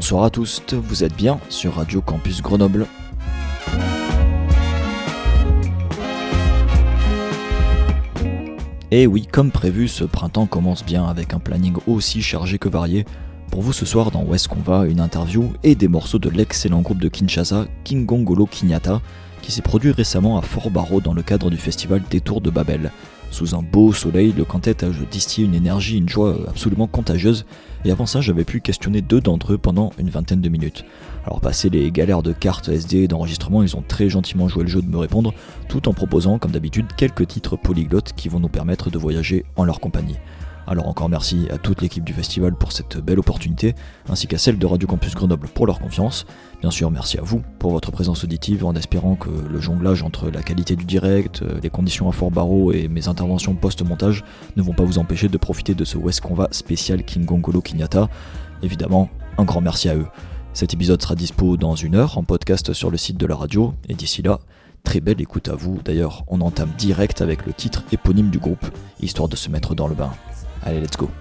Bonsoir à tous, vous êtes bien sur Radio Campus Grenoble. Et oui, comme prévu, ce printemps commence bien avec un planning aussi chargé que varié. Pour vous ce soir dans Où est-ce qu'on va, une interview et des morceaux de l'excellent groupe de Kinshasa, Kingongolo Kinyata, qui s'est produit récemment à Fort-Barreau dans le cadre du festival Détour de Babel. Sous un beau soleil, le quintet a distillé une énergie, une joie absolument contagieuse, et avant ça j'avais pu questionner 2 d'entre eux pendant une vingtaine de minutes. Alors passé les galères de cartes SD et d'enregistrement, ils ont très gentiment joué le jeu de me répondre, tout en proposant comme d'habitude quelques titres polyglottes qui vont nous permettre de voyager en leur compagnie. Alors encore merci à toute l'équipe du festival pour cette belle opportunité, ainsi qu'à celle de Radio Campus Grenoble pour leur confiance. Bien sûr, merci à vous pour votre présence auditive, en espérant que le jonglage entre la qualité du direct, les conditions à Fort-Barreau et mes interventions post-montage ne vont pas vous empêcher de profiter de ce Où est-ce qu'on va spécial Kingongolo Kinyata. Évidemment, un grand merci à eux. Cet épisode sera dispo dans 1 heure en podcast sur le site de la radio, et d'ici là, très belle écoute à vous. D'ailleurs, on entame direct avec le titre éponyme du groupe, histoire de se mettre dans le bain. Allez, let's go.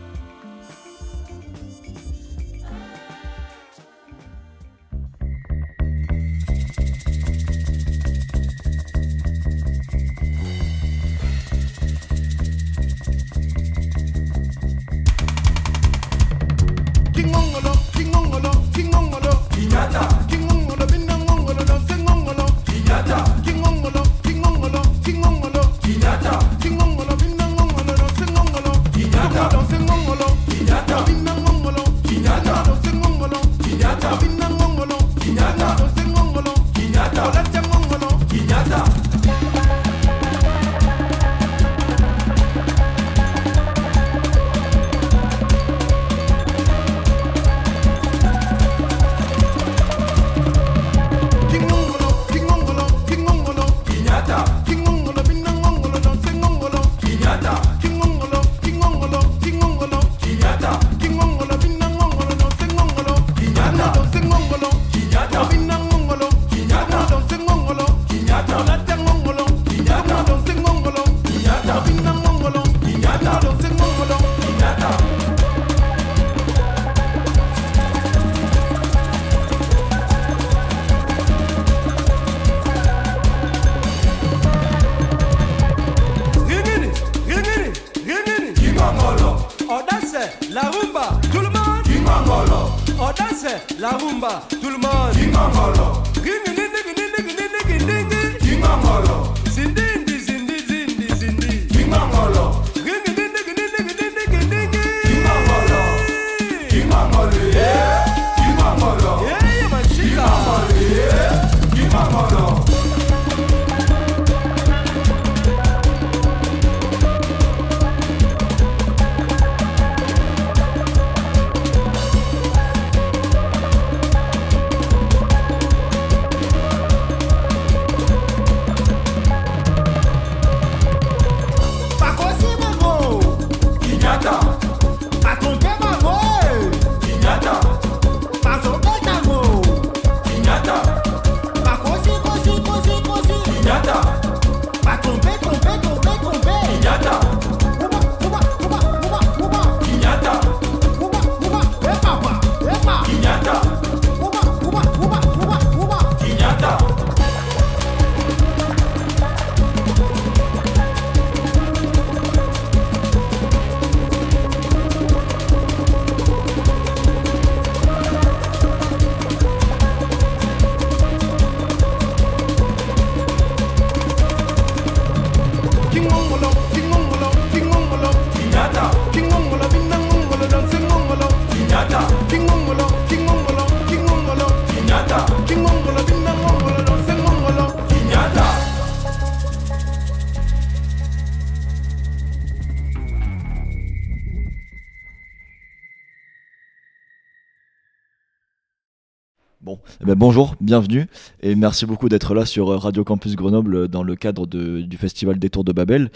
Bonjour, bienvenue et merci beaucoup d'être là sur Radio Campus Grenoble dans le cadre du festival Détour de Babel.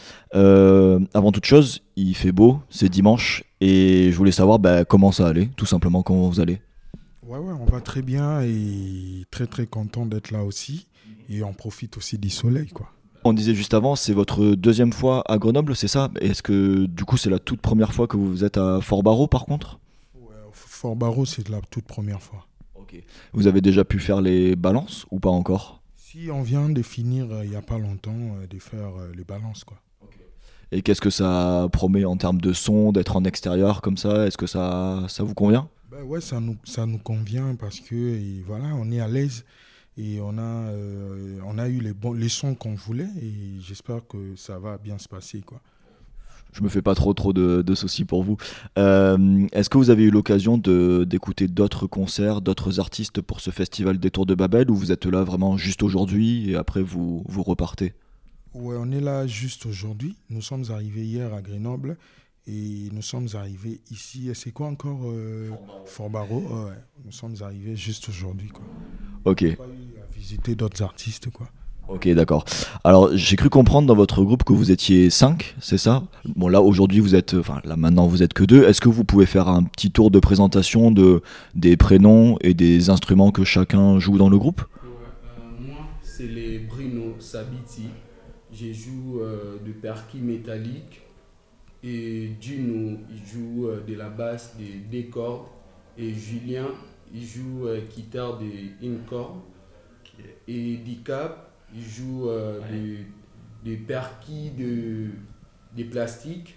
Avant toute chose, il fait beau, c'est dimanche et je voulais savoir comment ça allait, tout simplement comment vous allez. Ouais, on va très bien et très très content d'être là aussi et on profite aussi du soleil quoi. On disait juste avant, c'est votre 2e fois à Grenoble, c'est ça ? Est-ce que du coup c'est la toute première fois que vous êtes à Fort-Barreau par contre ? Fort Barreau, c'est la toute première fois. Ok. Vous avez déjà pu faire les balances ou pas encore? Si on vient de finir, il n'y a pas longtemps, de faire les balances, quoi. Et qu'est-ce que ça promet en termes de son, d'être en extérieur comme ça? Est-ce que ça vous convient? Ben ouais, ça nous convient parce que et voilà, on est à l'aise et on a eu les sons qu'on voulait et j'espère que ça va bien se passer, quoi. Je me fais pas trop de soucis pour vous. Est-ce que vous avez eu l'occasion d'écouter d'autres concerts, d'autres artistes pour ce festival des Tours de Babel, ou vous êtes là vraiment juste aujourd'hui et après vous repartez? Ouais, on est là juste aujourd'hui. Nous sommes arrivés hier à Grenoble et nous sommes arrivés ici. Et c'est quoi encore Fort Barreau. Ouais, nous sommes arrivés juste aujourd'hui, quoi. Ok. On n'a pas eu à visiter d'autres artistes, quoi. Ok, d'accord. Alors, j'ai cru comprendre dans votre groupe que vous étiez 5, c'est ça? Bon, là, aujourd'hui, là, maintenant, vous êtes que 2. Est-ce que vous pouvez faire un petit tour de présentation des prénoms et des instruments que chacun joue dans le groupe? Moi, c'est les Bruno Sabiti. Je joue de percus métallique. Et Gino, il joue de la basse des cordes. Et Julien, il joue guitare de une corde. Et Dicap, il joue des perquis de plastique.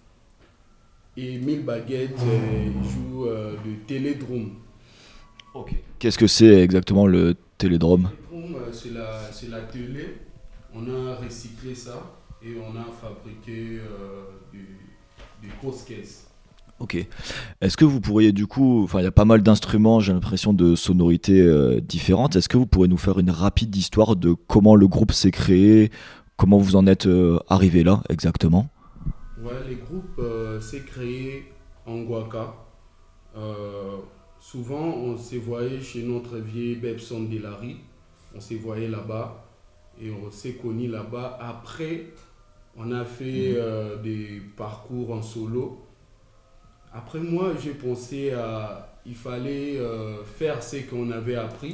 Et Mille Baguettes, il joue de télédrome. Ok. Qu'est-ce que c'est exactement le télé-drum? C'est la télé. On a recyclé ça et on a fabriqué des grosses caisses. Ok. Est-ce que vous pourriez du coup, il y a pas mal d'instruments, j'ai l'impression de sonorités différentes. Est-ce que vous pourriez nous faire une rapide histoire de comment le groupe s'est créé, comment vous en êtes arrivé là exactement? Ouais, le groupe s'est créé en Guaca. Souvent, on s'est voyé chez notre vieille Bebson Delary. On s'est voyé là-bas et on s'est connus là-bas. Après, on a fait des parcours en solo. Après, moi, j'ai pensé il fallait faire ce qu'on avait appris.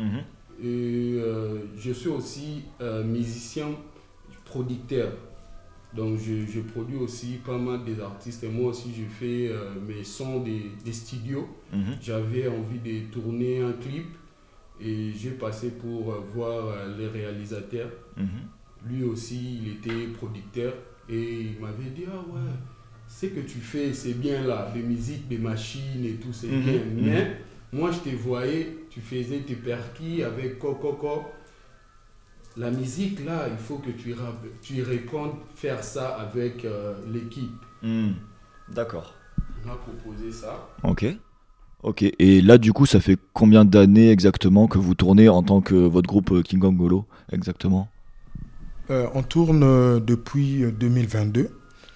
Et je suis aussi musicien, producteur. Donc, je produis aussi pas mal des artistes. Et moi aussi, je fais mes sons des studios. J'avais envie de tourner un clip et j'ai passé pour voir les réalisateurs. Lui aussi, il était producteur et il m'avait dit « Ah ouais, ce que tu fais, c'est bien là, des musiques, des machines et tout, c'est bien. Mais moi, je te voyais, tu faisais tes perquis avec Coco. La musique, là, il faut que tu répondes faire ça avec l'équipe. » D'accord. On a proposé ça. Ok. Et là, du coup, ça fait combien d'années exactement que vous tournez en tant que votre groupe King Gongolo, exactement? On tourne depuis 2022.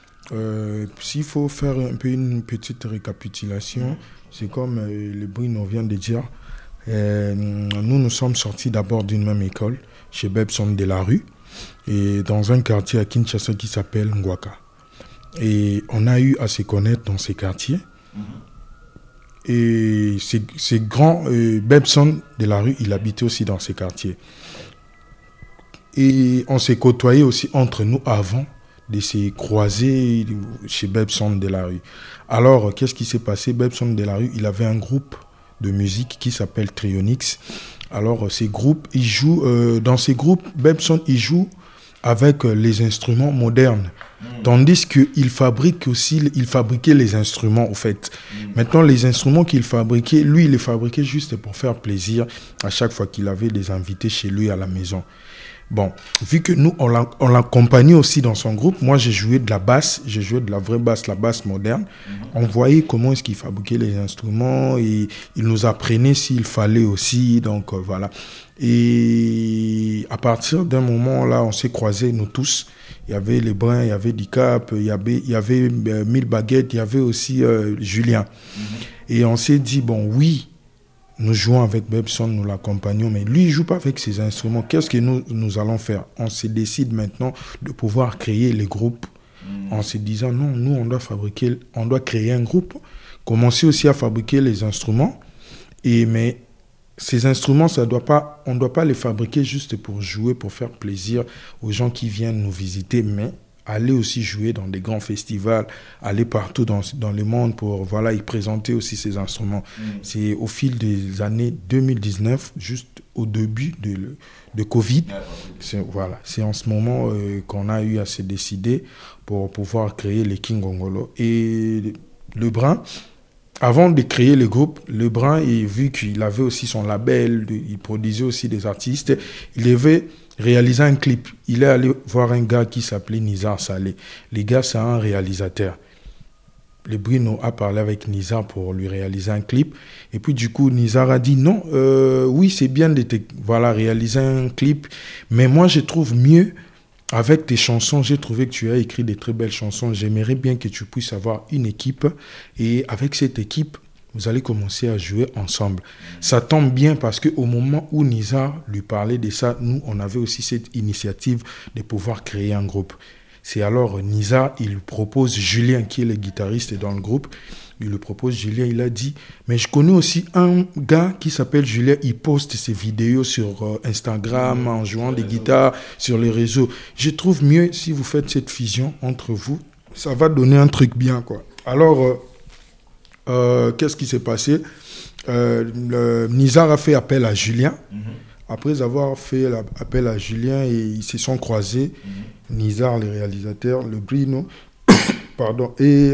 S'il faut faire un peu une petite récapitulation, c'est comme le Bruno vient de dire. Nous sommes sortis d'abord d'une même école, chez Bebson Delary, et dans un quartier à Kinshasa qui s'appelle Ngwaka. Et on a eu à se connaître dans ces quartiers. Et c'est grand, Bebson Delary, il habitait aussi dans ces quartiers. Et on s'est côtoyés aussi entre nous avant de se croiser chez Bebson Delary. Alors, qu'est-ce qui s'est passé? Bebson Delary, il avait un groupe de musique qui s'appelle Trionix. Alors, ces groupes, dans ces groupes, Bebson, il joue avec les instruments modernes. Tandis qu'il fabriquait les instruments, au fait. Maintenant, les instruments qu'il fabriquait, lui, il les fabriquait juste pour faire plaisir à chaque fois qu'il avait des invités chez lui à la maison. Bon, vu que nous, on l'accompagnait aussi dans son groupe, moi, j'ai joué de la basse, j'ai joué de la vraie basse, la basse moderne. On voyait comment est-ce qu'il fabriquait les instruments et il nous apprenait s'il fallait aussi, donc voilà. Et à partir d'un moment, là, on s'est croisés, nous tous. Il y avait les Bruns, il y avait Dicap, il y avait Mille Baguettes, il y avait aussi Julien. Et on s'est dit, bon, oui, nous jouons avec Bebson, nous l'accompagnons, mais lui, il ne joue pas avec ses instruments. Qu'est-ce que nous allons faire? On se décide maintenant de pouvoir créer les groupes en se disant, non, nous, on doit créer un groupe, commencer aussi à fabriquer les instruments, mais ces instruments, on ne doit pas les fabriquer juste pour jouer, pour faire plaisir aux gens qui viennent nous visiter, mais aller aussi jouer dans des grands festivals, aller partout dans le monde pour y présenter aussi ses instruments. C'est au fil des années 2019, juste au début de Covid, c'est en ce moment qu'on a eu à se décider pour pouvoir créer les King Gongolo. Et Lebrun, avant de créer le groupe, Lebrun, vu qu'il avait aussi son label, il produisait aussi des artistes, il avait réalisé un clip. Il est allé voir un gars qui s'appelait Nizar Saleh. Le gars, c'est un réalisateur. Le Bruno a parlé avec Nizar pour lui réaliser un clip. Et puis, du coup, Nizar a dit non, oui, c'est bien de réaliser un clip, mais moi, je trouve mieux avec tes chansons. J'ai trouvé que tu as écrit des très belles chansons. J'aimerais bien que tu puisses avoir une équipe. Et avec cette équipe, vous allez commencer à jouer ensemble. Ça tombe bien parce qu'au moment où Nizar lui parlait de ça, nous, on avait aussi cette initiative de pouvoir créer un groupe. C'est alors Nizar, il lui propose Julien, qui est le guitariste dans le groupe. Il lui propose Julien, il a dit, mais je connais aussi un gars qui s'appelle Julien, il poste ses vidéos sur Instagram en jouant des guitares sur les réseaux. Je trouve mieux si vous faites cette fusion entre vous, ça va donner un truc bien, quoi. Alors, qu'est-ce qui s'est passé? Nizar a fait appel à Julien. Après avoir fait appel à Julien, et ils se sont croisés. Nizar, le réalisateur, le Bruno, pardon, et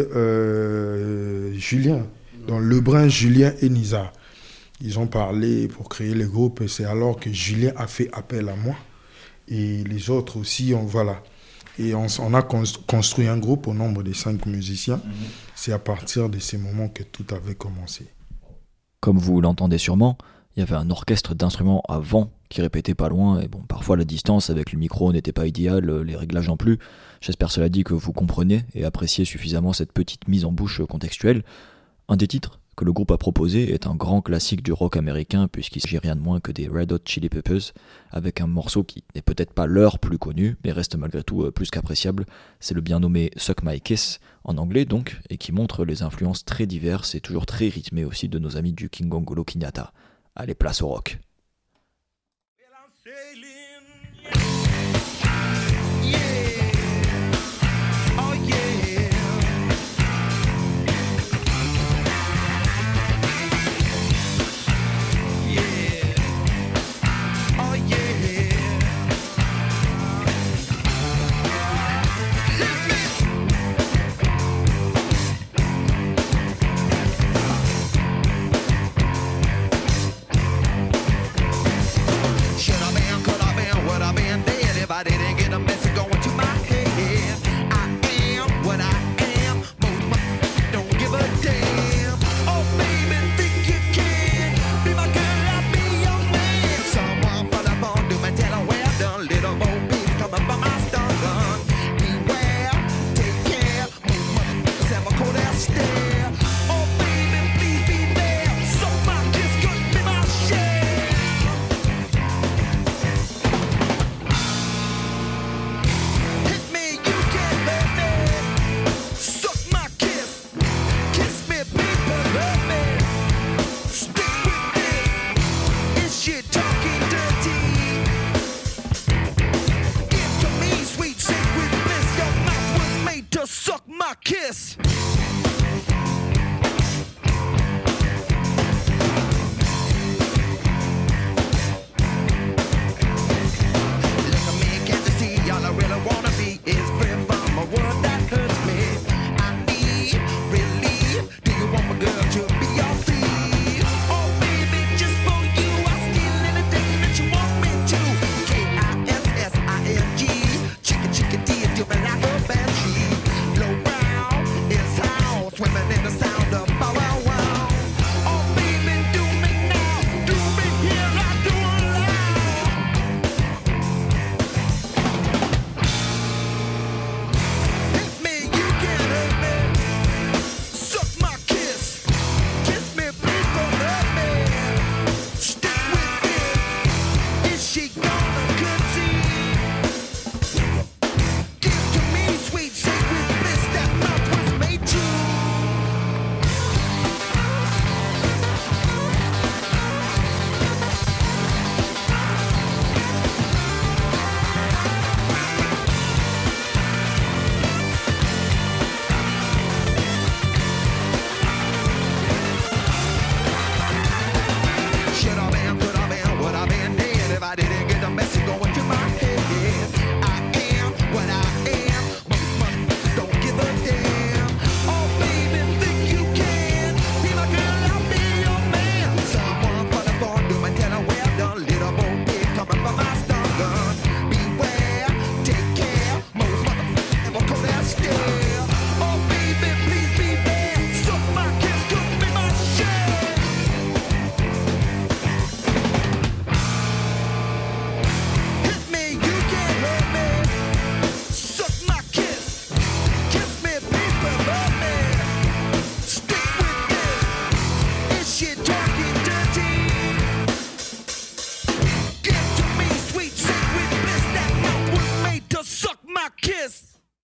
Julien. Donc Lebrun, Julien et Nizar. Ils ont parlé pour créer le groupe. Et c'est alors que Julien a fait appel à moi. Et les autres aussi, Et on a construit un groupe au nombre de 5 musiciens. C'est à partir de ces moments que tout avait commencé. Comme vous l'entendez sûrement, il y avait un orchestre d'instruments avant qui répétait pas loin, et bon, parfois la distance avec le micro n'était pas idéale, les réglages non plus. J'espère cela dit que vous comprenez et appréciez suffisamment cette petite mise en bouche contextuelle. Un des titres que le groupe a proposé est un grand classique du rock américain, puisqu'il s'agit rien de moins que des Red Hot Chili Peppers, avec un morceau qui n'est peut-être pas leur plus connu, mais reste malgré tout plus qu'appréciable. C'est le bien nommé Suck My Kiss, en anglais donc, et qui montre les influences très diverses et toujours très rythmées aussi de nos amis du King Gongolo Kinyata. Allez, place au rock. I didn't get a message going to my head. I am what I am. Most don't give a damn. Oh, baby, think you can be my girl, I'll be your man. Someone for the phone, do my tell her well done. Little Bo Peep coming from my stun gun. Beware, take care. Most motherfuckers have a cold ass stare. Oh, baby, please be there. So my kiss could be my share. Suck my kiss. Like a man can't see, all I really wanna be is free from a world that hurts me. I need relief. Do you want my girl to be your thief? Oh baby, just for you, I'll steal anything that you want me to. Kissing, do me like a banshee. Low brow, Kiss.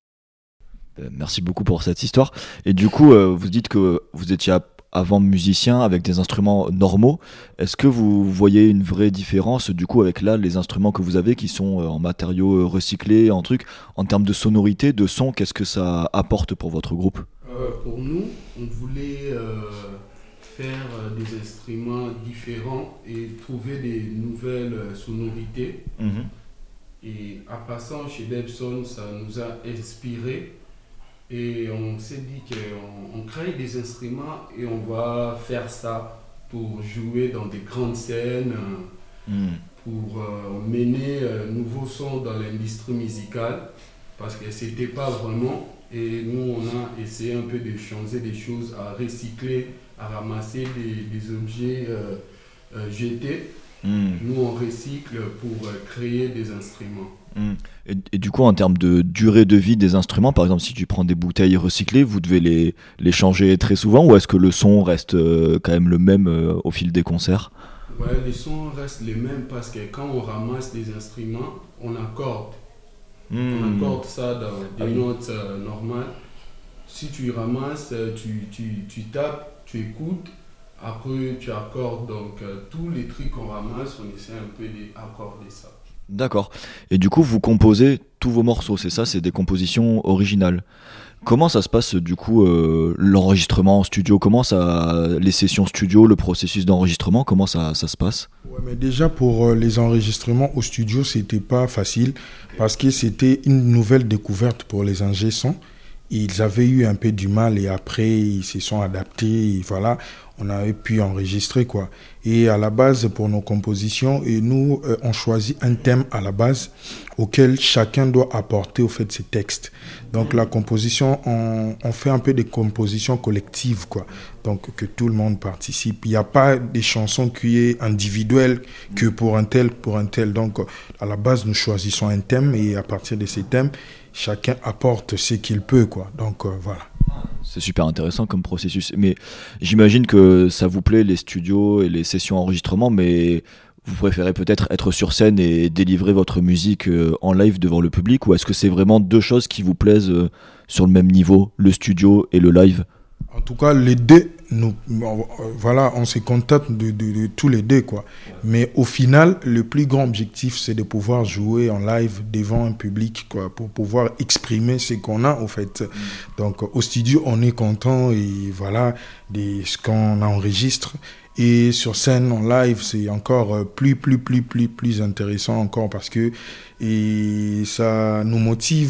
Merci beaucoup pour cette histoire. Et du coup, vous dites que vous étiez avant musicien avec des instruments normaux. Est-ce que vous voyez une vraie différence du coup avec là les instruments que vous avez qui sont en matériaux recyclés, en termes de sonorité, de son, qu'est-ce que ça apporte pour votre groupe? Pour nous, on voulait faire des instruments différents et trouver des nouvelles sonorités. Et en passant chez Bebson, ça nous a inspiré. Et on s'est dit qu'on crée des instruments et on va faire ça pour jouer dans des grandes scènes, pour mener un nouveau son dans l'industrie musicale, parce que c'était pas vraiment. Et nous, on a essayé un peu de changer des choses, à recycler, à ramasser des objets jetés. Nous, on recycle pour créer des instruments. Et du coup, en termes de durée de vie des instruments, par exemple, si tu prends des bouteilles recyclées, vous devez les changer très souvent, ou est-ce que le son reste quand même le même au fil des concerts? Ouais, les sons restent les mêmes parce que quand on ramasse des instruments, on accorde. On accorde ça dans des notes normales. Si tu ramasses, tu tapes, tu écoutes, après tu accordes. Donc tous les trucs qu'on ramasse, on essaie un peu d'accorder ça. D'accord. Et du coup, vous composez tous vos morceaux, c'est ça? C'est des compositions originales. Comment ça se passe du coup l'enregistrement en studio? Les sessions studio, le processus d'enregistrement, comment ça se passe? Ouais, mais déjà pour les enregistrements au studio, c'était pas facile parce que c'était une nouvelle découverte pour les ingé son. Ils avaient eu un peu du mal et après ils se sont adaptés et voilà, on avait pu enregistrer quoi. Et à la base pour nos compositions, et nous on choisit un thème à la base auquel chacun doit apporter au fait ses textes. Donc la composition, on fait un peu des compositions collectives quoi. Donc que tout le monde participe. Il n'y a pas des chansons qui est individuelles que pour un tel. Donc à la base nous choisissons un thème et à partir de ces thèmes, chacun apporte ce qu'il peut, quoi. Donc, voilà. C'est super intéressant comme processus. Mais j'imagine que ça vous plaît, les studios et les sessions enregistrement, mais vous préférez peut-être être sur scène et délivrer votre musique en live devant le public, ou est-ce que c'est vraiment deux choses qui vous plaisent sur le même niveau, le studio et le live? En tout cas, les deux, voilà, on se contente de tous les deux, quoi. Mais au final, le plus grand objectif, c'est de pouvoir jouer en live devant un public, quoi, pour pouvoir exprimer ce qu'on a, au fait. Donc, au studio, on est content et voilà, de ce qu'on enregistre. Et sur scène, en live, c'est encore plus intéressant encore parce que et ça nous motive,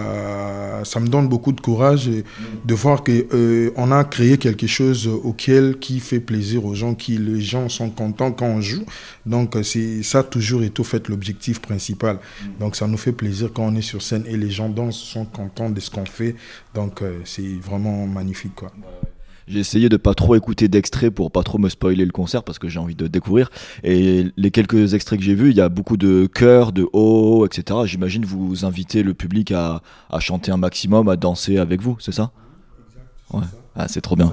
ça me donne beaucoup de courage de voir que on a créé quelque chose qui fait plaisir aux gens, les gens sont contents quand on joue. Donc c'est ça toujours et tout fait l'objectif principal. Donc ça nous fait plaisir quand on est sur scène et les gens dansent, sont contents de ce qu'on fait. Donc c'est vraiment magnifique, quoi. J'ai essayé de pas trop écouter d'extraits pour pas trop me spoiler le concert parce que j'ai envie de découvrir. Et les quelques extraits que j'ai vus, il y a beaucoup de chœurs, de oh, etc. J'imagine vous invitez le public à chanter un maximum, à danser avec vous, c'est ça? Ouais. Ça. Ah, c'est trop bien.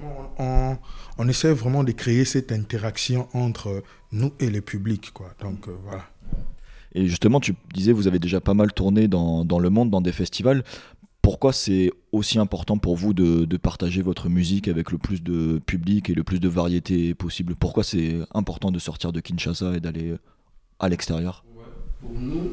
On essaie vraiment de créer cette interaction entre nous et le public, quoi. Donc voilà. Et justement, tu disais, vous avez déjà pas mal tourné dans le monde, dans des festivals. Pourquoi c'est aussi important pour vous de partager votre musique avec le plus de public et le plus de variété possible? Pourquoi c'est important de sortir de Kinshasa et d'aller à l'extérieur? Ouais, pour nous,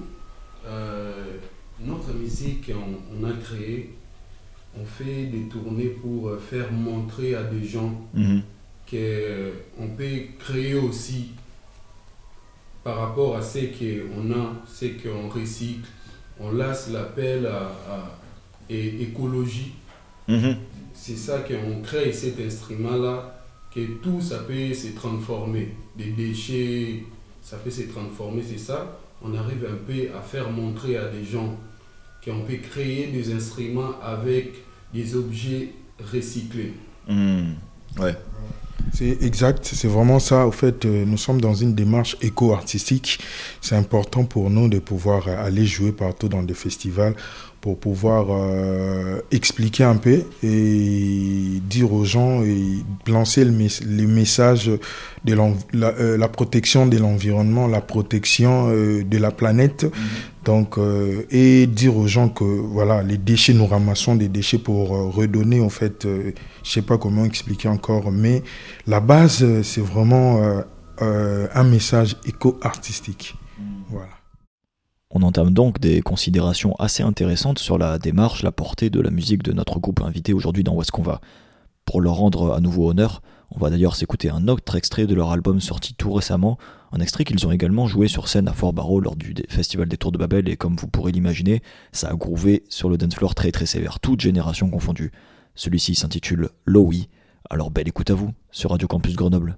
notre musique, on a créé, on fait des tournées pour faire montrer à des gens qu'on peut créer aussi par rapport à ce qu'on a, ce qu'on recycle. On lance l'appel à et écologie. C'est ça qu'on crée cet instrument-là, que tout ça peut se transformer. Des déchets, ça peut se transformer, c'est ça. On arrive un peu à faire montrer à des gens qu'on peut créer des instruments avec des objets recyclés. Ouais. C'est exact, c'est vraiment ça. Au fait, nous sommes dans une démarche éco-artistique. C'est important pour nous de pouvoir aller jouer partout dans des festivals pour pouvoir expliquer un peu et dire aux gens et lancer les messages de la protection de l'environnement, la protection de la planète. Donc, et dire aux gens que voilà, les déchets, nous ramassons des déchets pour redonner, en fait, je sais pas comment expliquer encore, mais la base, c'est vraiment un message éco-artistique. Voilà. On entame donc des considérations assez intéressantes sur la démarche, la portée de la musique de notre groupe invité aujourd'hui dans Où est-ce qu'on va. Pour leur rendre à nouveau honneur, on va d'ailleurs s'écouter un autre extrait de leur album sorti tout récemment, un extrait qu'ils ont également joué sur scène à Fort-Barreau lors du Festival des Tours de Babel, et comme vous pourrez l'imaginer, ça a groové sur le dance floor très très sévère, toute génération confondue. Celui-ci s'intitule Lowy, alors belle écoute à vous sur Radio Campus Grenoble.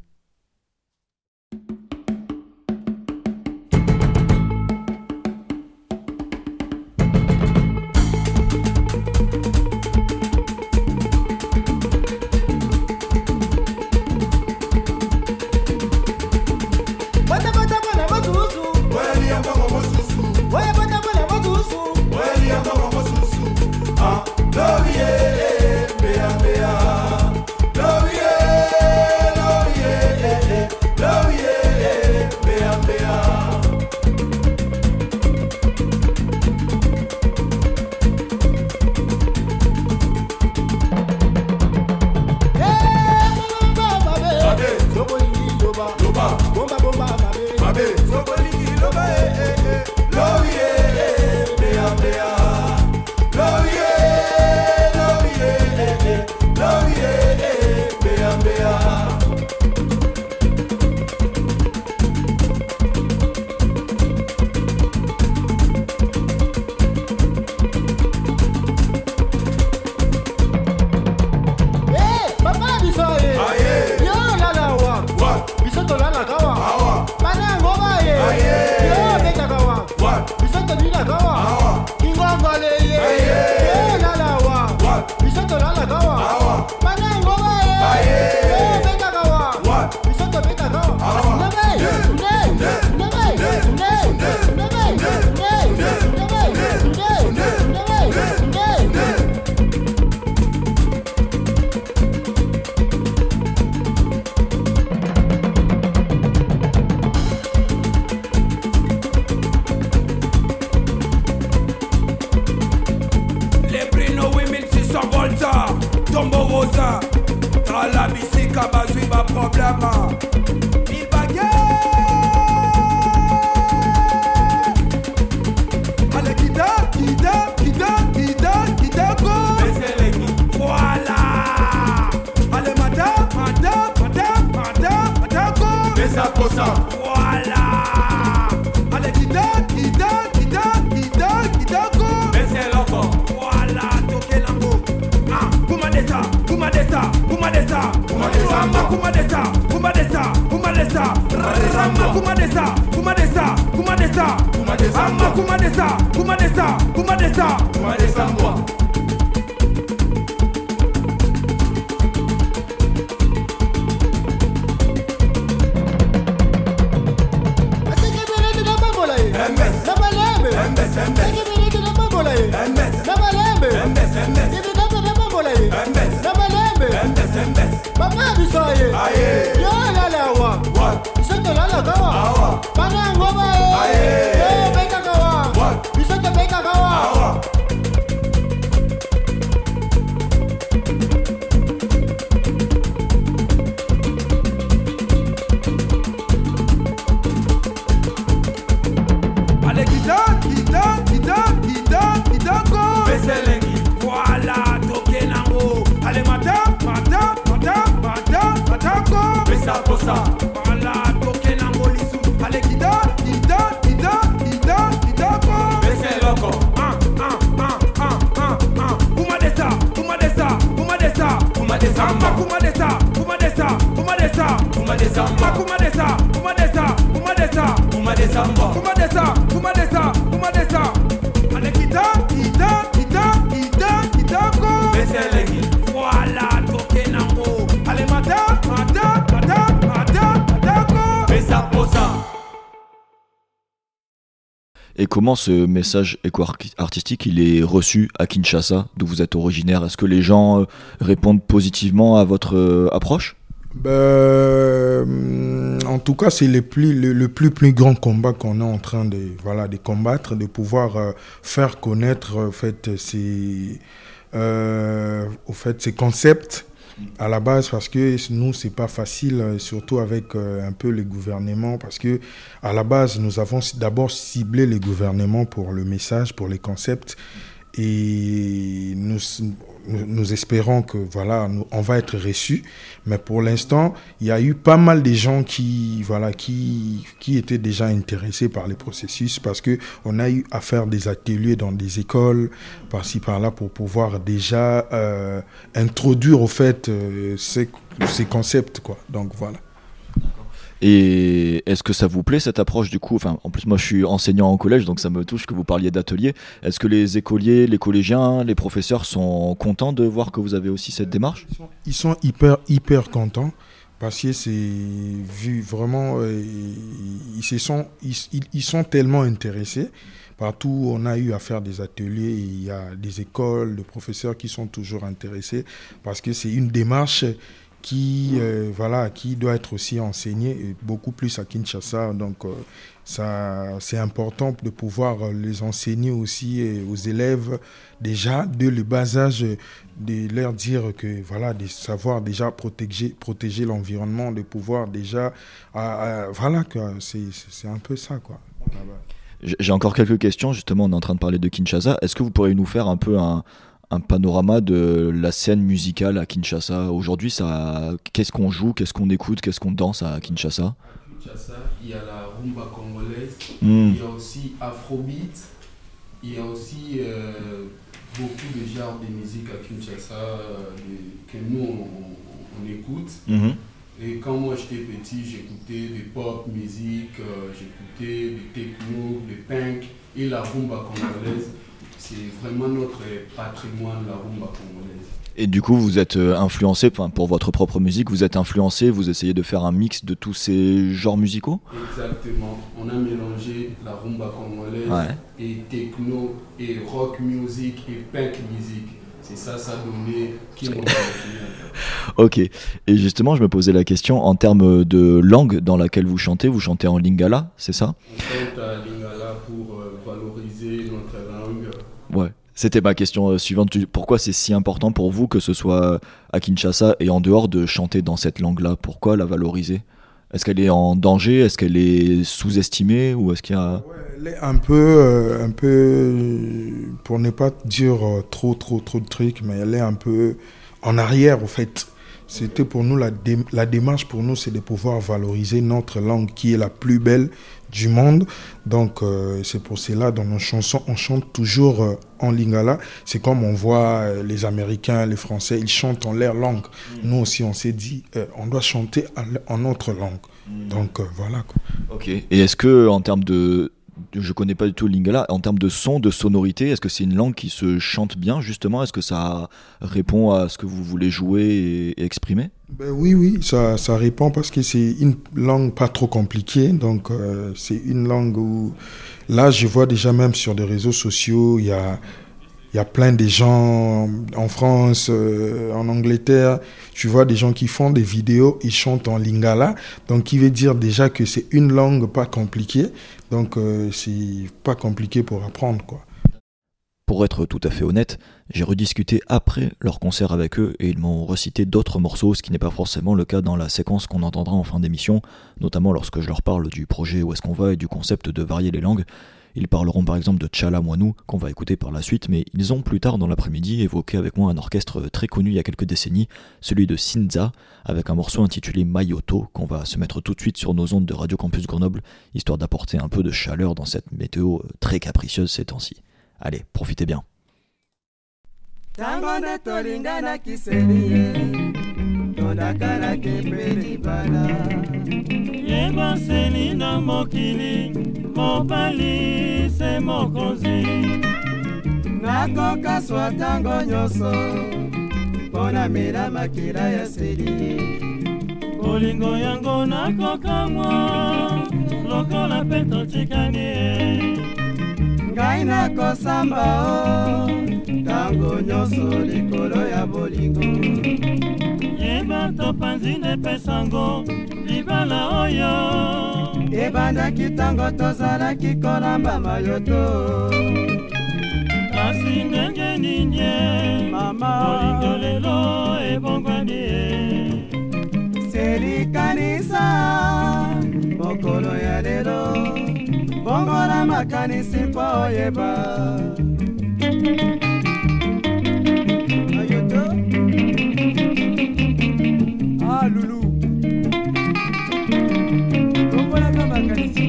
Et comment ce message éco-artistique il est reçu à Kinshasa, d'où vous êtes originaire? Est-ce que les gens répondent positivement à votre approche? En tout cas, c'est le plus grand combat qu'on est en train de combattre, de pouvoir faire connaître ces concepts à la base, parce que nous, c'est pas facile, surtout avec un peu les gouvernements, parce que à la base, nous avons d'abord ciblé les gouvernements pour le message, pour les concepts, et nous espérons que on va être reçus, mais pour l'instant il y a eu pas mal de gens qui étaient déjà intéressés par les processus, parce que on a eu à faire des ateliers dans des écoles par-ci par-là pour pouvoir déjà introduire au fait ces concepts, quoi. Donc voilà. Et est-ce que ça vous plaît cette approche du coup? Enfin, en plus moi je suis enseignant en collège, donc ça me touche que vous parliez d'atelier. Est-ce que les écoliers, les collégiens, les professeurs sont contents de voir que vous avez aussi cette démarche? Ils sont hyper contents, parce que c'est vu vraiment, ils sont tellement intéressés. Partout où on a eu à faire des ateliers, il y a des écoles, des professeurs qui sont toujours intéressés, parce que c'est une démarche qui doit être aussi enseignée, et beaucoup plus à Kinshasa. Donc c'est important de pouvoir les enseigner aussi aux élèves déjà de le bas âge, de leur dire que de savoir déjà protéger l'environnement, de pouvoir déjà c'est un peu ça, quoi. J'ai encore quelques questions, justement on est en train de parler de Kinshasa. Est-ce que vous pourriez nous faire un peu un panorama de la scène musicale à Kinshasa aujourd'hui? Qu'est-ce qu'on joue, qu'est-ce qu'on écoute, qu'est-ce qu'on danse à Kinshasa? À Kinshasa, il y a la rumba congolaise, il y a aussi Afrobeat, il y a aussi beaucoup de genres de musique à Kinshasa que nous on écoute. Et quand moi j'étais petit, j'écoutais des pop musique, j'écoutais des techno, des punk et la rumba congolaise. C'est vraiment notre patrimoine, la rumba congolaise. Et du coup, vous êtes influencé, pour votre propre musique, vous êtes influencé, vous essayez de faire un mix de tous ces genres musicaux? Exactement. On a mélangé la rumba congolaise et techno et rock music et punk music. C'est ça a donné Kinshasa. Ok. Et justement, je me posais la question, en termes de langue dans laquelle vous chantez en lingala, c'est ça? On chante à lingala pour valoriser notre langue. Ouais. C'était ma question suivante. Pourquoi c'est si important pour vous, que ce soit à Kinshasa et en dehors, de chanter dans cette langue-là? Pourquoi la valoriser? Est-ce qu'elle est en danger? Est-ce qu'elle est sous-estimée? Ou est-ce qu'il y a... Elle est un peu, pour ne pas dire trop de trucs, mais elle est un peu en arrière, au fait. C'était pour nous, la démarche pour nous, c'est de pouvoir valoriser notre langue qui est la plus belle du monde. Donc c'est pour cela, dans nos chansons, on chante toujours en lingala. C'est comme on voit les Américains, les Français, ils chantent en leur langue. Nous aussi, on s'est dit, on doit chanter en notre langue. Donc voilà, quoi. Ok. Et est-ce que, en termes je connais pas du tout le lingala, en termes de son, de sonorité, est-ce que c'est une langue qui se chante bien, justement? Est-ce que ça répond à ce que vous voulez jouer et exprimer? Oui, ça répond, parce que c'est une langue pas trop compliquée. Donc c'est une langue où, là, je vois déjà même sur les réseaux sociaux, il y a plein de gens en France, en Angleterre. Tu vois des gens qui font des vidéos, ils chantent en lingala. Donc, qui veut dire déjà que c'est une langue pas compliquée. Donc, c'est pas compliqué pour apprendre, quoi. Pour être tout à fait honnête, j'ai rediscuté après leur concert avec eux et ils m'ont recité d'autres morceaux, ce qui n'est pas forcément le cas dans la séquence qu'on entendra en fin d'émission, notamment lorsque je leur parle du projet Où est-ce qu'on va et du concept de varier les langues. Ils parleront par exemple de Tchala Mouanou, qu'on va écouter par la suite, mais ils ont plus tard dans l'après-midi évoqué avec moi un orchestre très connu il y a quelques décennies, celui de Sinza, avec un morceau intitulé Mayoto, qu'on va se mettre tout de suite sur nos ondes de Radio Campus Grenoble, histoire d'apporter un peu de chaleur dans cette météo très capricieuse ces temps-ci. Allez, profitez bien. Yebaseli na mokili mobali se mokonzi nakoka swa ntango nyonso mpona mela makila ya seli bolingo yango nakoka mwa lokola mpe totikani ngai nakosamba o ntango nyonso likolo ya bolingo yeba topanzi nepesango libala oyo ebandaki ntango tozalaki kolamba mayoto kasi ndenge nini mama bolingo lelo ebongwani selikanisa mokolo ya lelo bongola makanisi mpo oyeba mayoto lulu bongolaka makanisi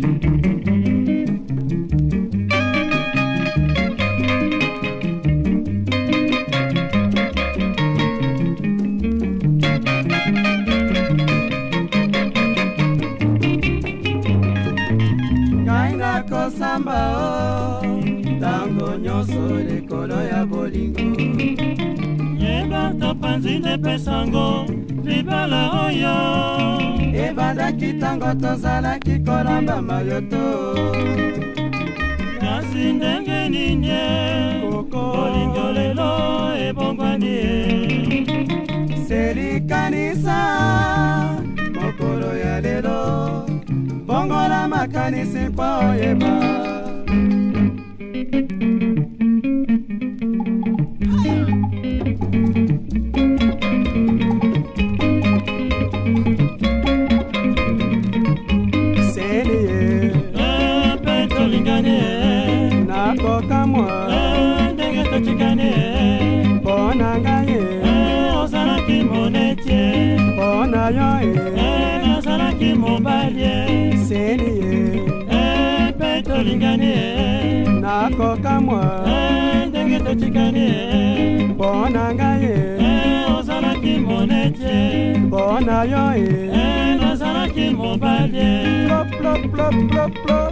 kosamba o ntango nyonso likolo ya bolingo yeba topanzi nepesango libala oyo ebandaki ntango tozalaki kolamba mayoto kasi ndenge nini bolingo lelo ebongwani selikanisa mokolo ya lelo bongola makanisi mpo oyeba senie mpe tolingani nakokamwa ndenge totikani mpo na ngai ozalaki monetie mpo na yo nazalaki mobali senie mpe tolingani nakokamwa ndenge totikani mpo na ngai ozalaki monetie mpo na yo nazalaki mobali plop plop plop plop plop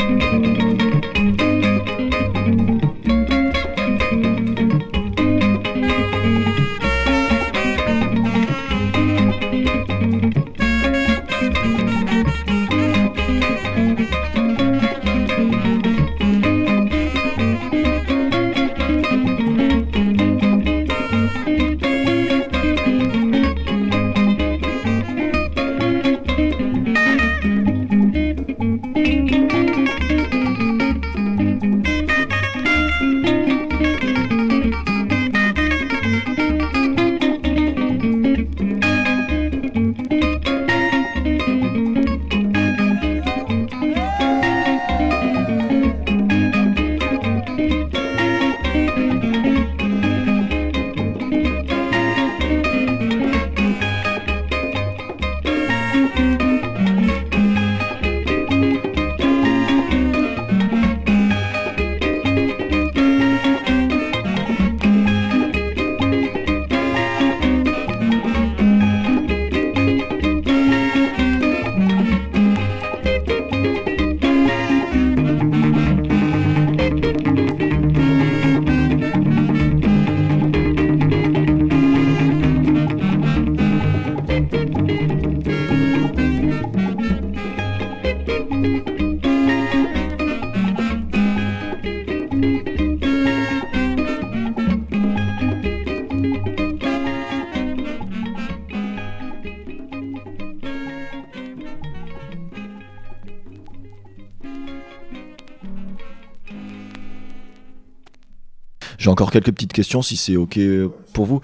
J'ai encore quelques petites questions si c'est ok pour vous.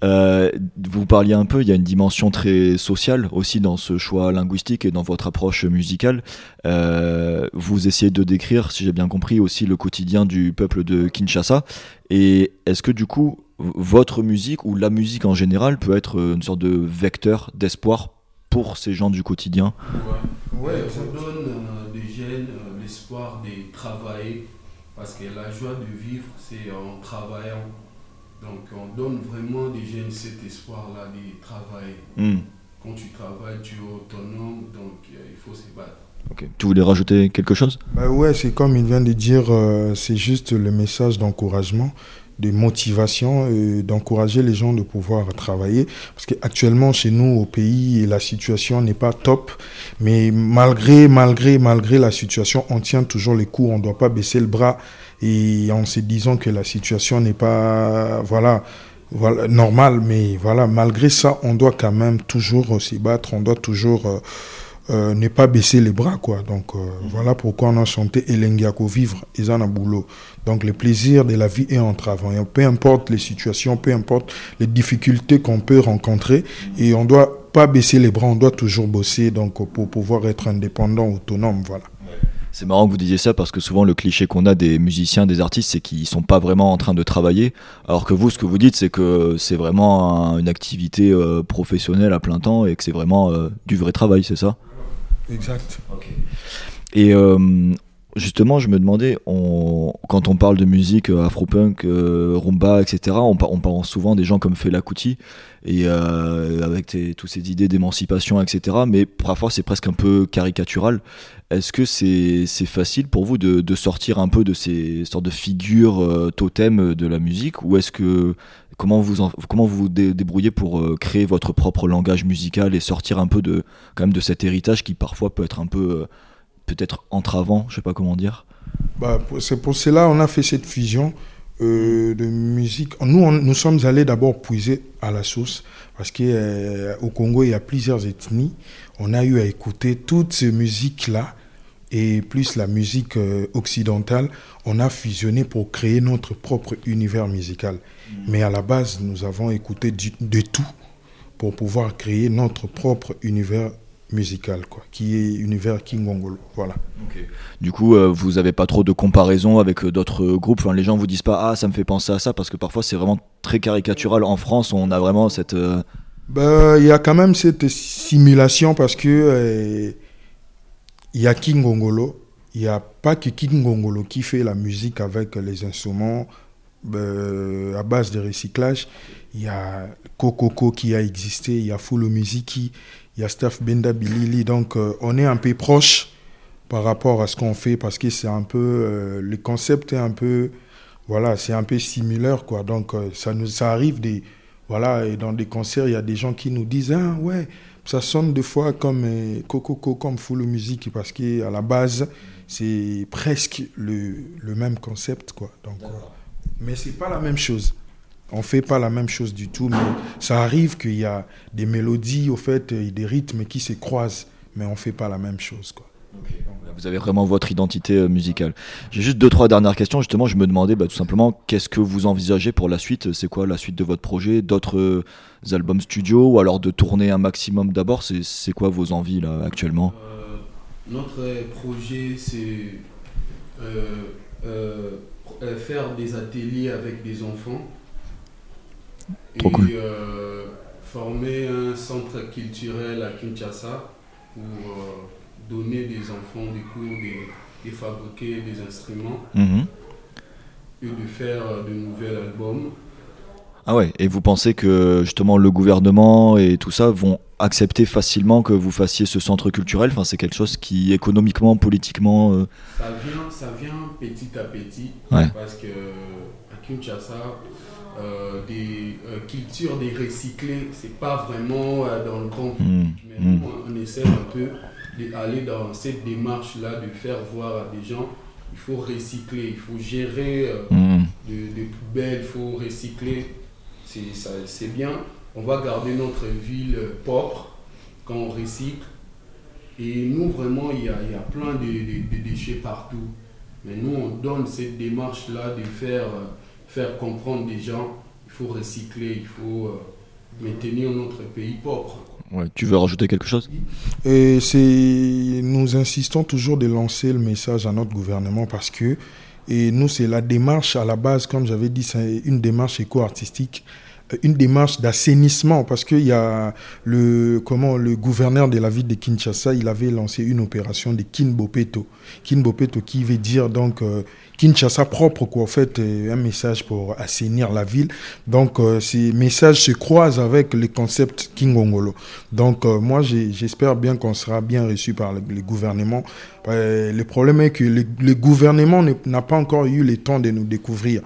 Vous parliez un peu, il y a une dimension très sociale aussi dans ce choix linguistique et dans votre approche musicale. Vous essayez de décrire, si j'ai bien compris, aussi le quotidien du peuple de Kinshasa. Et est-ce que du coup, votre musique ou la musique en général peut être une sorte de vecteur d'espoir pour ces gens du quotidien? Ouais, ça donne des jeunes l'espoir de travailler. Parce que la joie de vivre, c'est en travaillant. Donc on donne vraiment des jeunes cet espoir-là de travailler. Quand tu travailles, tu es autonome, donc il faut se battre. Ok. Tu voulais rajouter quelque chose? Ouais, c'est comme il vient de dire, c'est juste le message d'encouragement. de motivation, d'encourager les gens de pouvoir travailler. Parce qu'actuellement, chez nous, au pays, la situation n'est pas top. Mais malgré la situation, on tient toujours les coups. On ne doit pas baisser le bras. Et en se disant que la situation n'est pas normale. Mais voilà, malgré ça, on doit quand même toujours s'y battre. On doit toujours ne pas baisser les bras, quoi. Donc, voilà pourquoi on a chanté Elengiako vivre, Izana Boulot. Donc, le plaisir de la vie est en travail. Peu importe les situations, peu importe les difficultés qu'on peut rencontrer. Et on ne doit pas baisser les bras, on doit toujours bosser donc, pour pouvoir être indépendant, autonome, voilà. C'est marrant que vous disiez ça parce que souvent le cliché qu'on a des musiciens, des artistes, c'est qu'ils sont pas vraiment en train de travailler. Alors que vous, ce que vous dites, c'est que c'est vraiment une activité professionnelle à plein temps et que c'est vraiment du vrai travail, c'est ça ? Exact. Okay. Et justement, je me demandais, quand on parle de musique afro-punk, rumba, etc., on parle souvent des gens comme Fela Kuti, et avec toutes ces idées d'émancipation, etc., mais parfois c'est presque un peu caricatural. Est-ce que c'est facile pour vous de sortir un peu de ces sortes de figures totems de la musique, ou est-ce que comment vous débrouillez pour créer votre propre langage musical et sortir un peu quand même de cet héritage qui parfois peut être un peu peut-être entravant, je sais pas comment dire. C'est pour cela on a fait cette fusion de musique. Nous sommes allés d'abord puiser à la source parce qu'au Congo il y a plusieurs ethnies. On a eu à écouter toutes ces musiques-là et plus la musique occidentale. On a fusionné pour créer notre propre univers musical. Mais à la base, nous avons écouté de tout pour pouvoir créer notre propre univers musical, quoi, qui est univers Kingongolo. Voilà. Okay. Du coup, vous n'avez pas trop de comparaison avec d'autres groupes. Enfin, les gens vous disent pas ça me fait penser à ça, parce que parfois c'est vraiment très caricatural. En France, on a vraiment cette. Il y a quand même cette simulation parce que il y a Kingongolo. Il n'y a pas que Kingongolo qui fait la musique avec les instruments à base de recyclage. Il y a Kokoko qui a existé, il y a Fulo Muziki, il y a Staff Benda Bilili. Donc on est un peu proche par rapport à ce qu'on fait parce que c'est un peu le concept est un peu c'est un peu similaire, quoi. Donc ça arrive et dans des concerts il y a des gens qui nous disent ouais, ça sonne des fois comme Kokoko, comme Fulo Muziki, parce qu'à la base c'est presque le même concept, quoi. Donc mais c'est pas la même chose. On fait pas la même chose du tout, mais ça arrive qu'il y a des mélodies, au fait, et des rythmes qui se croisent, mais on fait pas la même chose, quoi. Okay. Vous avez vraiment votre identité musicale. J'ai juste 2-3 dernières questions. Justement, je me demandais tout simplement qu'est-ce que vous envisagez pour la suite. C'est quoi la suite de votre projet? D'autres albums studio, ou alors de tourner un maximum d'abord? C'est quoi vos envies là actuellement? Notre projet, c'est faire des ateliers avec des enfants. Trop cool. Former un centre culturel à Kinshasa pour donner des enfants des cours de fabriquer des instruments et de faire de nouveaux albums. Ah ouais, et vous pensez que justement le gouvernement et tout ça vont accepter facilement que vous fassiez ce centre culturel? Enfin, c'est quelque chose qui économiquement, politiquement... Ça vient petit à petit, ouais. Parce que à Kinshasa, des cultures des recyclés, c'est pas vraiment dans le grand public. Mais nous, on essaie un peu d'aller dans cette démarche-là, de faire voir à des gens, il faut recycler, il faut gérer des poubelles, il faut recycler. C'est bien. On va garder notre ville propre quand on recycle. Et nous, vraiment, il y a plein de déchets partout. Mais nous, on donne cette démarche-là de faire comprendre des gens, il faut recycler, il faut maintenir notre pays propre. Ouais, tu veux rajouter quelque chose? Et nous insistons toujours de lancer le message à notre gouvernement parce que nous, c'est la démarche à la base, comme j'avais dit, c'est une démarche éco-artistique, une démarche d'assainissement, parce qu'il y a le gouverneur de la ville de Kinshasa, il avait lancé une opération de Kinbopeto. Kinbopeto qui veut dire donc Kinshasa propre, quoi, en fait, un message pour assainir la ville. Donc ces messages se croisent avec le concept Kingongolo. Donc moi j'espère bien qu'on sera bien reçu par le gouvernement. Le problème est que le gouvernement n'a pas encore eu le temps de nous découvrir.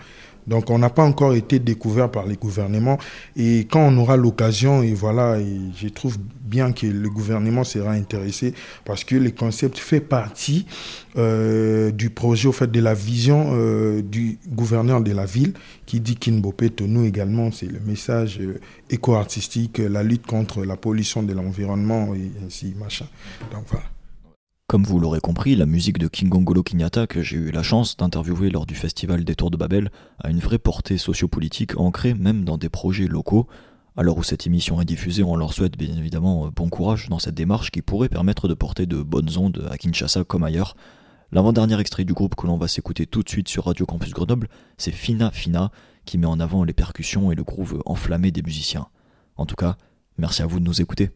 Donc on n'a pas encore été découvert par les gouvernements. Et quand on aura l'occasion, et voilà, et je trouve bien que le gouvernement sera intéressé parce que le concept fait partie du projet, au fait, de la vision du gouverneur de la ville qui dit Kinbopé Tonou également, c'est le message éco-artistique, la lutte contre la pollution de l'environnement et ainsi, machin. Donc voilà. Comme vous l'aurez compris, la musique de Kingongolo Kinyata, que j'ai eu la chance d'interviewer lors du festival des Tours de Babel, a une vraie portée sociopolitique ancrée même dans des projets locaux. À l'heure où cette émission est diffusée, on leur souhaite bien évidemment bon courage dans cette démarche qui pourrait permettre de porter de bonnes ondes à Kinshasa comme ailleurs. L'avant-dernier extrait du groupe que l'on va s'écouter tout de suite sur Radio Campus Grenoble, c'est Fina Fina, qui met en avant les percussions et le groove enflammé des musiciens. En tout cas, merci à vous de nous écouter.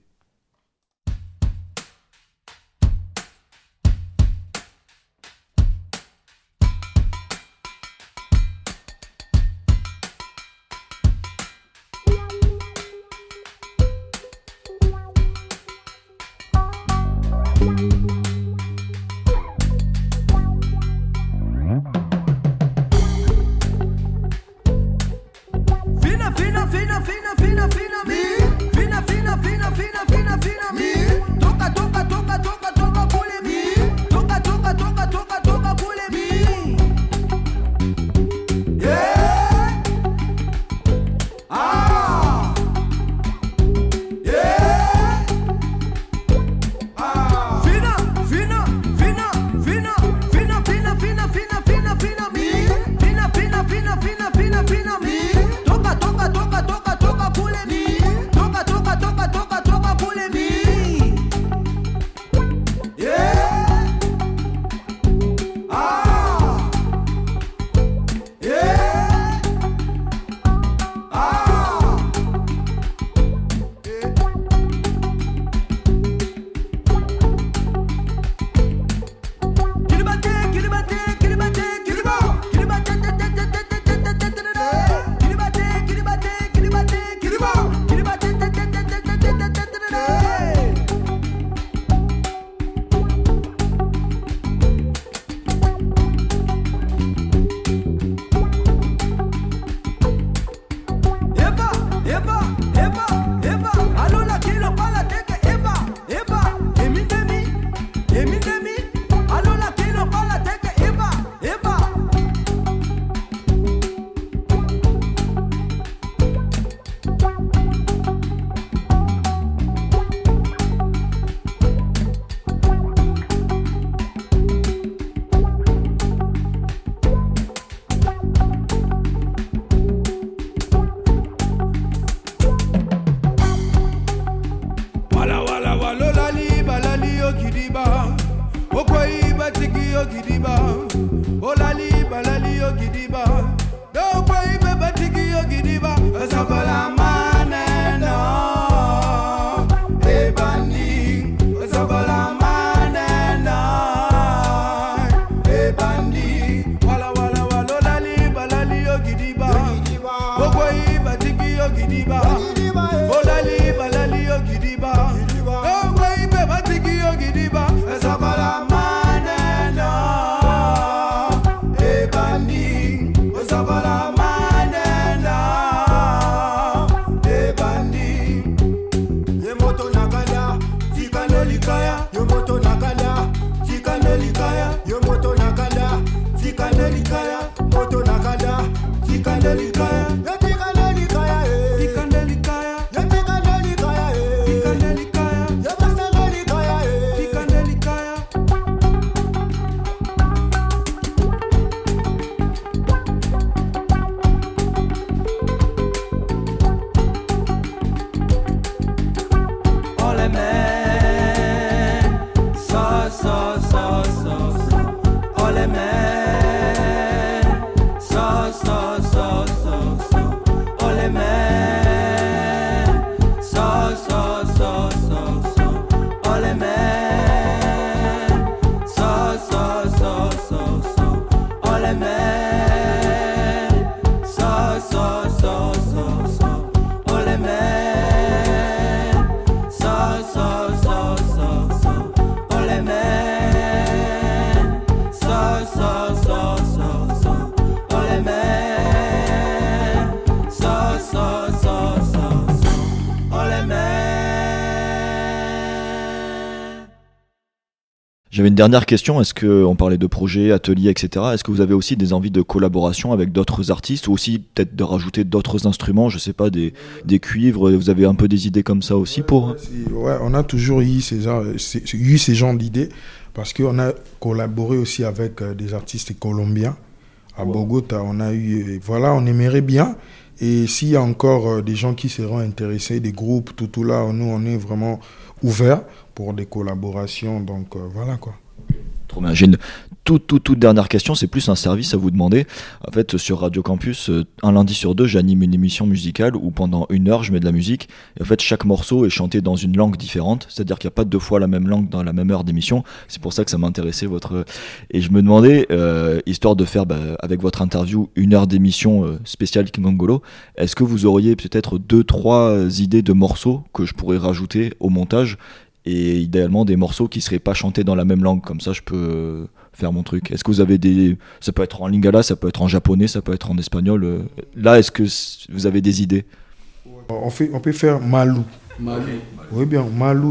J'avais une dernière question. Est-ce que on parlait de projets, ateliers, etc. Est-ce que vous avez aussi des envies de collaboration avec d'autres artistes ou aussi peut-être de rajouter d'autres instruments, je sais pas, des cuivres. Vous avez un peu des idées comme ça aussi pour. Ouais, on a toujours eu ces genres d'idées parce qu'on a collaboré aussi avec des artistes colombiens. À Bogota, on a eu, voilà, on aimerait bien. Et s'il y a encore des gens qui seront intéressés, des groupes, tout là, nous, on est vraiment ouverts pour des collaborations. Donc, voilà quoi. Trop bien. J'ai une toute dernière question, c'est plus un service à vous demander. En fait, sur Radio Campus, un lundi sur 2, j'anime une émission musicale où pendant 1 heure, je mets de la musique. Et en fait, chaque morceau est chanté dans une langue différente. C'est-à-dire qu'il n'y a pas 2 fois la même langue dans la même heure d'émission. C'est pour ça que ça m'intéressait votre... Et je me demandais, histoire de faire avec votre interview 1 heure d'émission spéciale Kingongolo, est-ce que vous auriez peut-être 2-3 idées de morceaux que je pourrais rajouter au montage et idéalement des morceaux qui seraient pas chantés dans la même langue, comme ça je peux faire mon truc. Est-ce que vous avez ça peut être en lingala, ça peut être en japonais, ça peut être en espagnol. Là, est-ce que vous avez des idées? On peut faire Malou. Oui bien, Malou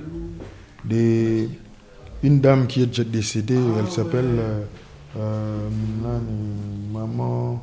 une dame qui est déjà décédée, elle s'appelle maman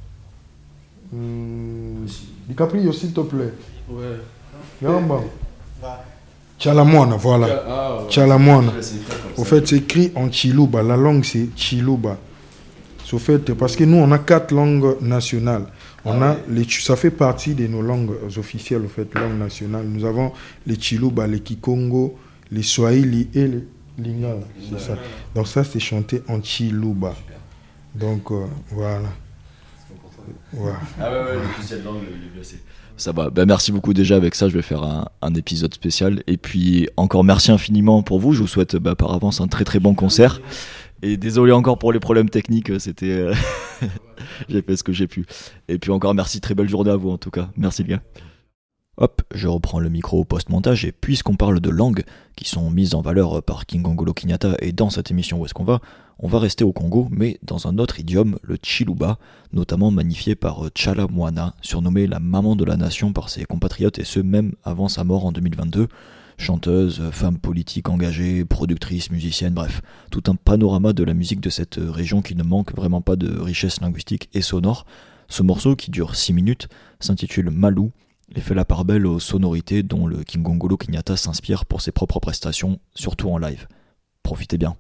DiCaprio, s'il te plaît. Ouais. Chalamwana, voilà. Chalamwana. Au fait, c'est écrit en Chiluba. La langue, c'est Chiluba. Au fait, parce que nous, on a 4 langues nationales. Ça fait partie de nos langues officielles, au fait, langues nationales. Nous avons les Chiluba, les Kikongo, les Swahili et les Lingala. C'est ça. Donc ça, c'est chanté en Chiluba. Donc, voilà. Ouais. Ah ouais, cette langue, ça va. Merci beaucoup déjà. Avec ça, je vais faire un épisode spécial. Et puis, encore merci infiniment pour vous. Je vous souhaite par avance un très très bon concert. Et désolé encore pour les problèmes techniques. C'était... j'ai fait ce que j'ai pu. Et puis encore merci. Très belle journée à vous en tout cas. Merci les gars. Hop, je reprends le micro au post-montage et puisqu'on parle de langues qui sont mises en valeur par Kingongolo Kinyata et dans cette émission Où est-ce qu'on va, on va rester au Congo mais dans un autre idiome, le Chiluba, notamment magnifié par Chalamwana, surnommée la maman de la nation par ses compatriotes et ce même avant sa mort en 2022. Chanteuse, femme politique engagée, productrice, musicienne, bref, tout un panorama de la musique de cette région qui ne manque vraiment pas de richesse linguistique et sonore. Ce morceau qui dure 6 minutes s'intitule Malou et fait la part belle aux sonorités dont le Kingongolo Kinyata s'inspire pour ses propres prestations, surtout en live. Profitez bien.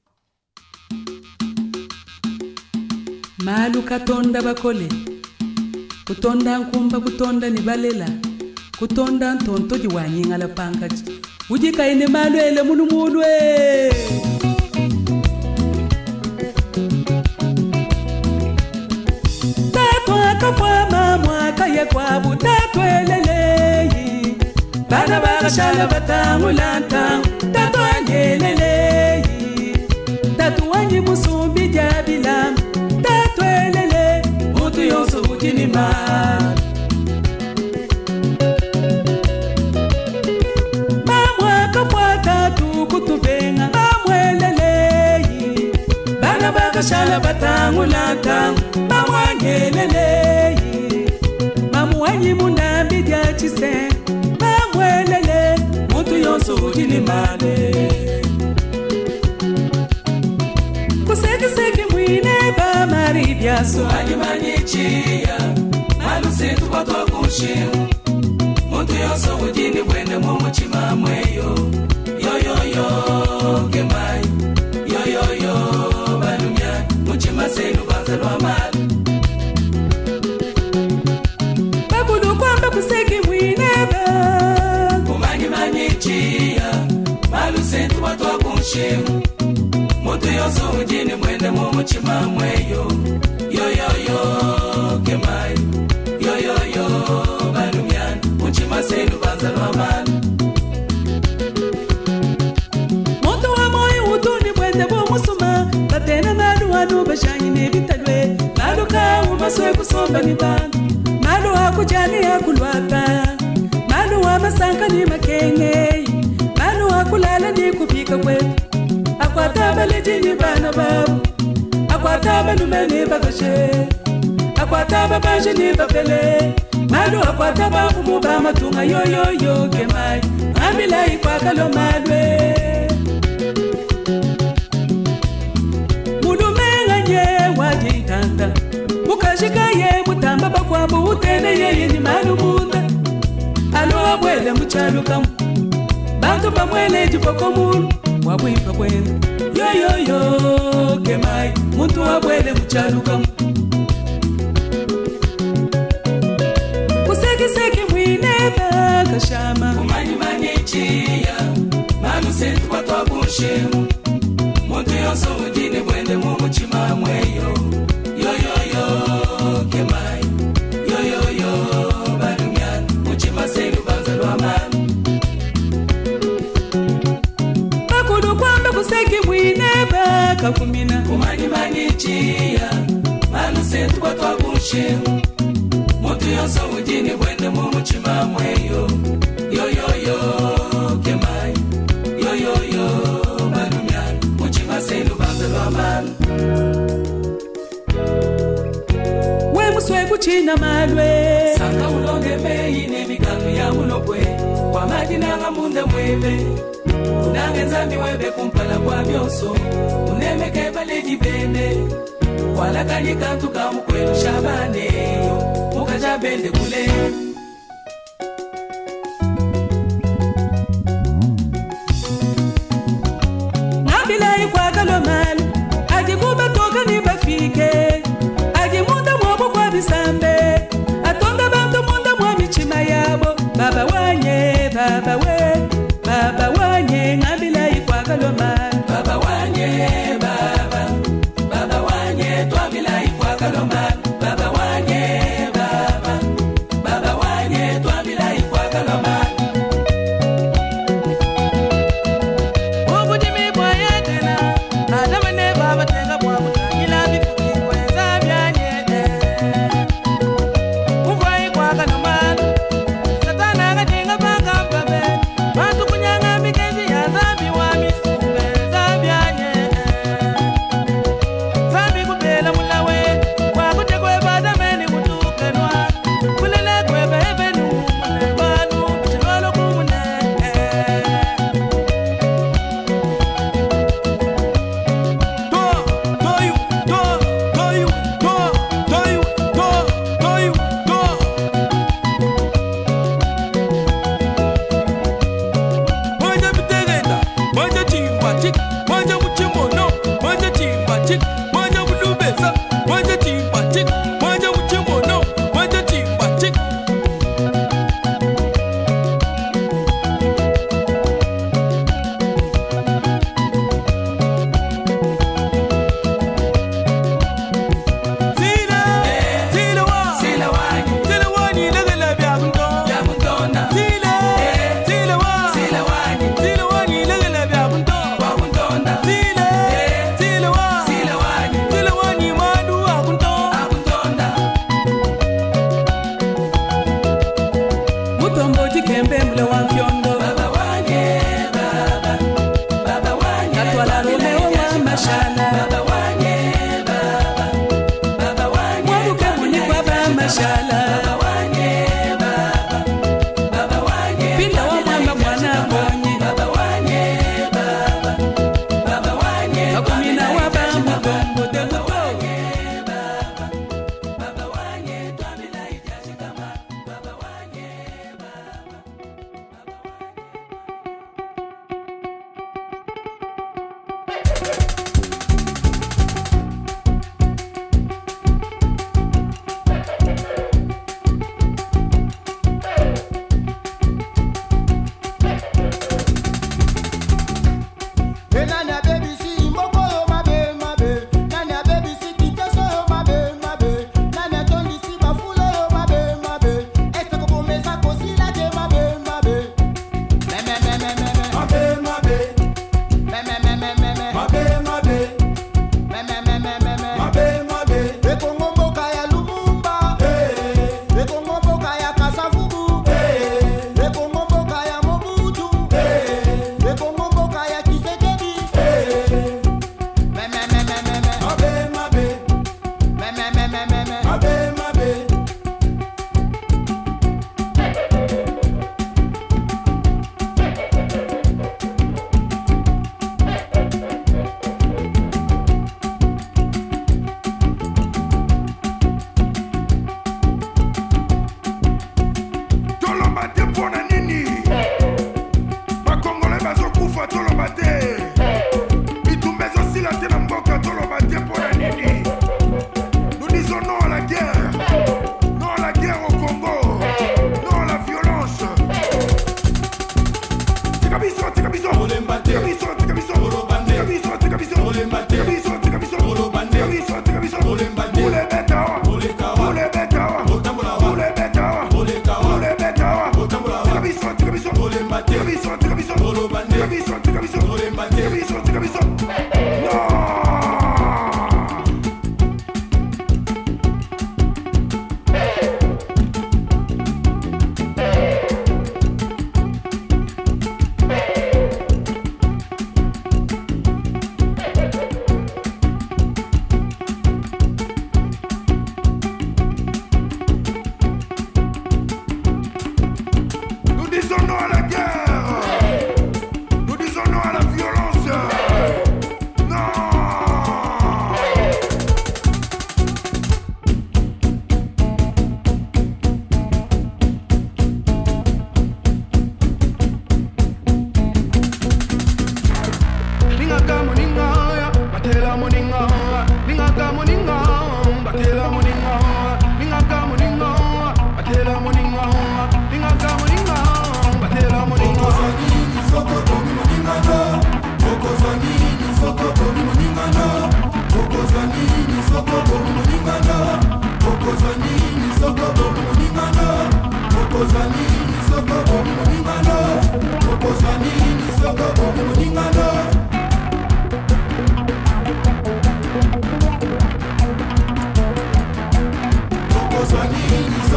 Malu katonda bakole kutonda nkumba kutonda nibalela kutonda ntonto jiwanyinga la pankati ujika ine malu ele mulumulwe tatwa kafwa mamwa kaya kwa butatu eleleyi bana bagashala batangulanta tatwa nyeleleyi tatu wanyi musumbi jabila tatu elele mutu yonso ujinima kutubenga bamweleleyi bana bakashala batangulanta bamwangeleleyi bamuwanyi munambi dyachise bamwelele mutu yonso ujilimane kusekiseki mwine bamari byaso ajimanyichiya malusetu batwakushimu mutu yonso ujini bwene mumuchima mweyo yo gemai yo balumya muchima senu bazalwa mal bakulu kwamba kuseki mwineba kumanyi manyichiya malu sentu watwa kunshimu mutu yoso ujini mwende mu muchima mweyo yo gemai yo balumya muchima senu bazalwa mal batena malu hanu bashanyi nebitalwe malu kawu maswe kusomba ni bantu malu hakujani hakulwata malu wa masanka ni makenge malu hakulala ni kupika kwetu akwata baleji ni bana babu akwata balumeni bagashe akwata babaji ni bapele malu akwata babu muba matunga yo kemai amila ikwakalo malwe wabu utene yeye ni manu munda alo abwele muchalu kamu bantu bamwele jipoko mulu wabwipa kwele yo kemai muntu abwele muchalu kamu kuseki mwineba kashama kumani manichia manu sentu watu wabushemu muntu yonso ujine bwende mumuchima mweyo yo kemai yo balumyan muchima selu banza lwamani bakulu kwamba kuseki mwineba kakumina kumani manichia manu sentu watu wabushemu muntu yonso ujine bwende mumuchima mweyo yo kemai yo balumyan muchima selu banza lwamani we muswe kuchina malwe sanga ulonge meyi nemikanu ya mulopwe kwa madina ngamunda mwebe unange nzambi webe kumpala kwa byoso unemeke baleji bende wala kanyikantu kamukwelu shabaneyo mukaja bende kule nabilai kwa kalomali ajikuba toka nibafike ajimunda mwobo kwa bisambe atonda bantu munda mwa michima yabo baba wanye nabilai kwa kalomali baba wanye twabilai kwa kalomali baba wanye twabilai kwa kalomali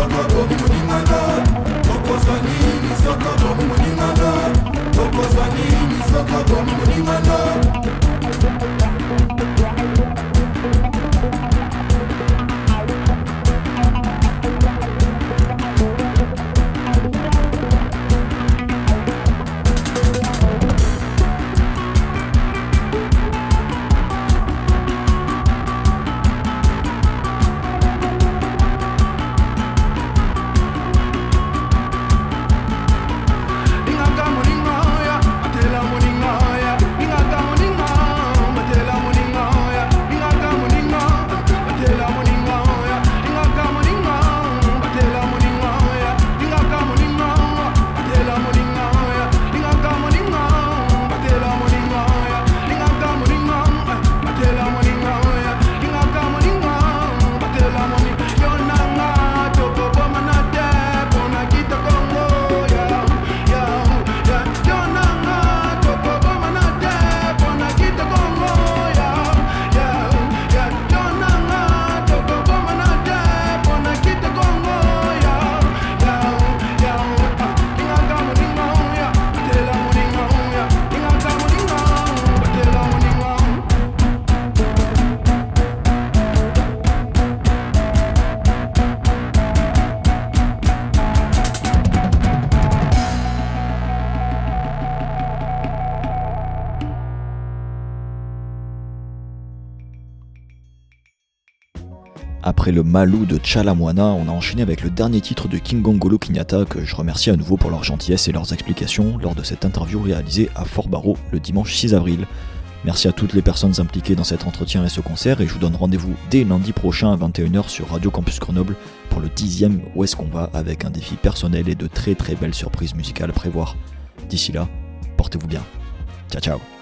Après le Malou de Chalamwana, on a enchaîné avec le dernier titre de Kingongolo Kinyata, que je remercie à nouveau pour leur gentillesse et leurs explications lors de cette interview réalisée à Fort Barreau le dimanche 6 avril. Merci à toutes les personnes impliquées dans cet entretien et ce concert, et je vous donne rendez-vous dès lundi prochain à 21h sur Radio Campus Grenoble pour le 10e Où est-ce qu'on va, avec un défi personnel et de très très belles surprises musicales à prévoir. D'ici là, portez-vous bien. Ciao ciao.